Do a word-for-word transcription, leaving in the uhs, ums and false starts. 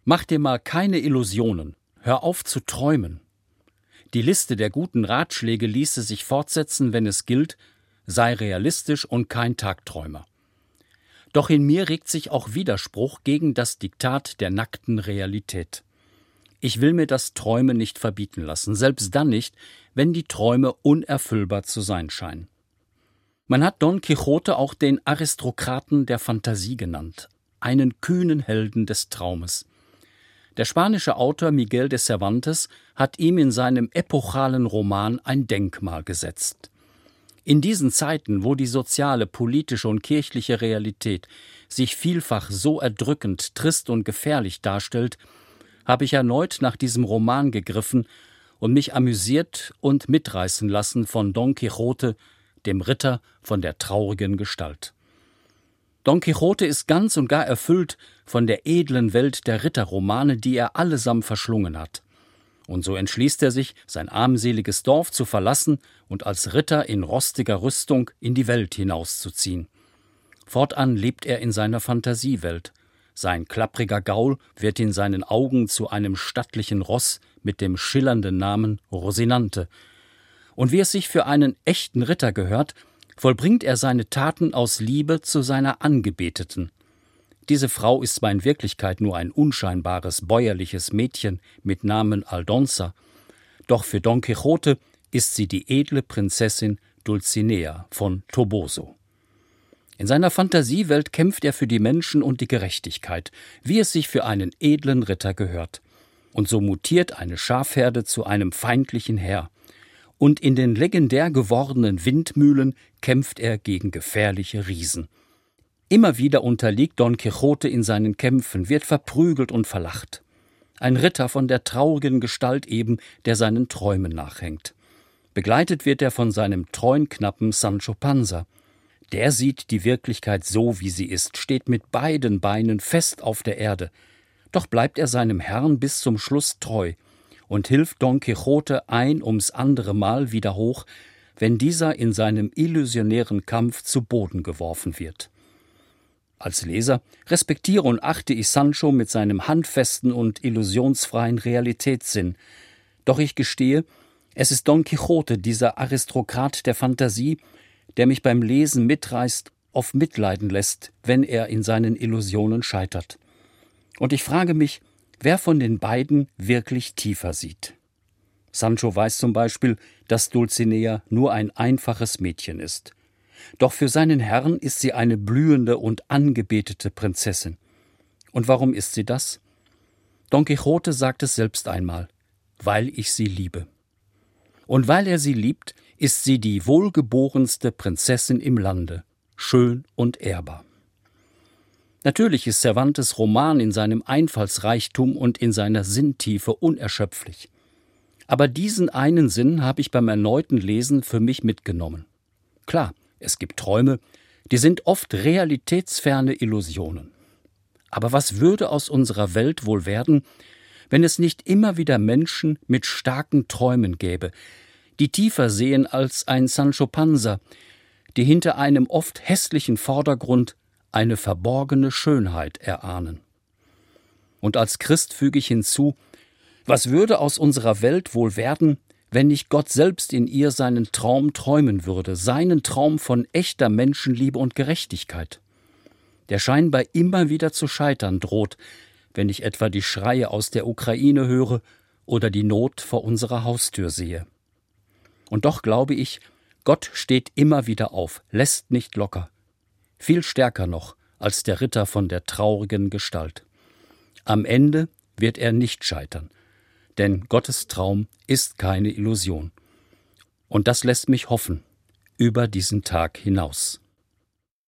Mach dir mal keine Illusionen. Hör auf zu träumen. Die Liste der guten Ratschläge ließe sich fortsetzen, wenn es gilt, sei realistisch und kein Tagträumer. Doch in mir regt sich auch Widerspruch gegen das Diktat der nackten Realität. Ich will mir das Träumen nicht verbieten lassen, selbst dann nicht, wenn die Träume unerfüllbar zu sein scheinen. Man hat Don Quixote auch den Aristokraten der Fantasie genannt, einen kühnen Helden des Traumes. Der spanische Autor Miguel de Cervantes hat ihm in seinem epochalen Roman ein Denkmal gesetzt. In diesen Zeiten, wo die soziale, politische und kirchliche Realität sich vielfach so erdrückend, trist und gefährlich darstellt, habe ich erneut nach diesem Roman gegriffen und mich amüsiert und mitreißen lassen von Don Quixote, dem Ritter von der traurigen Gestalt. Don Quixote ist ganz und gar erfüllt von der edlen Welt der Ritterromane, die er allesamt verschlungen hat. Und so entschließt er sich, sein armseliges Dorf zu verlassen und als Ritter in rostiger Rüstung in die Welt hinauszuziehen. Fortan lebt er in seiner Fantasiewelt. Sein klappriger Gaul wird in seinen Augen zu einem stattlichen Ross mit dem schillernden Namen Rosinante. Und wie es sich für einen echten Ritter gehört, vollbringt er seine Taten aus Liebe zu seiner Angebeteten. Diese Frau ist zwar in Wirklichkeit nur ein unscheinbares, bäuerliches Mädchen mit Namen Aldonza, doch für Don Quixote ist sie die edle Prinzessin Dulcinea von Toboso. In seiner Fantasiewelt kämpft er für die Menschen und die Gerechtigkeit, wie es sich für einen edlen Ritter gehört. Und so mutiert eine Schafherde zu einem feindlichen Heer. Und in den legendär gewordenen Windmühlen kämpft er gegen gefährliche Riesen. Immer wieder unterliegt Don Quixote in seinen Kämpfen, wird verprügelt und verlacht. Ein Ritter von der traurigen Gestalt eben, der seinen Träumen nachhängt. Begleitet wird er von seinem treuen Knappen Sancho Panza. Der sieht die Wirklichkeit so, wie sie ist, steht mit beiden Beinen fest auf der Erde. Doch bleibt er seinem Herrn bis zum Schluss treu und hilft Don Quixote ein ums andere Mal wieder hoch, wenn dieser in seinem illusionären Kampf zu Boden geworfen wird. Als Leser respektiere und achte ich Sancho mit seinem handfesten und illusionsfreien Realitätssinn. Doch ich gestehe, es ist Don Quixote, dieser Aristokrat der Fantasie, der mich beim Lesen mitreißt, oft mitleiden lässt, wenn er in seinen Illusionen scheitert. Und ich frage mich, wer von den beiden wirklich tiefer sieht. Sancho weiß zum Beispiel, dass Dulcinea nur ein einfaches Mädchen ist. Doch für seinen Herrn ist sie eine blühende und angebetete Prinzessin. Und warum ist sie das? Don Quixote sagt es selbst einmal: weil ich sie liebe. Und weil er sie liebt, ist sie die wohlgeborenste Prinzessin im Lande, schön und ehrbar. Natürlich ist Cervantes' Roman in seinem Einfallsreichtum und in seiner Sinntiefe unerschöpflich. Aber diesen einen Sinn habe ich beim erneuten Lesen für mich mitgenommen. Klar, es gibt Träume, die sind oft realitätsferne Illusionen. Aber was würde aus unserer Welt wohl werden, wenn es nicht immer wieder Menschen mit starken Träumen gäbe, die tiefer sehen als ein Sancho Panza, die hinter einem oft hässlichen Vordergrund eine verborgene Schönheit erahnen. Und als Christ füge ich hinzu, was würde aus unserer Welt wohl werden, wenn nicht Gott selbst in ihr seinen Traum träumen würde, seinen Traum von echter Menschenliebe und Gerechtigkeit, der scheinbar immer wieder zu scheitern droht, wenn ich etwa die Schreie aus der Ukraine höre oder die Not vor unserer Haustür sehe. Und doch glaube ich, Gott steht immer wieder auf, lässt nicht locker. Viel stärker noch als der Ritter von der traurigen Gestalt. Am Ende wird er nicht scheitern, denn Gottes Traum ist keine Illusion. Und das lässt mich hoffen über diesen Tag hinaus.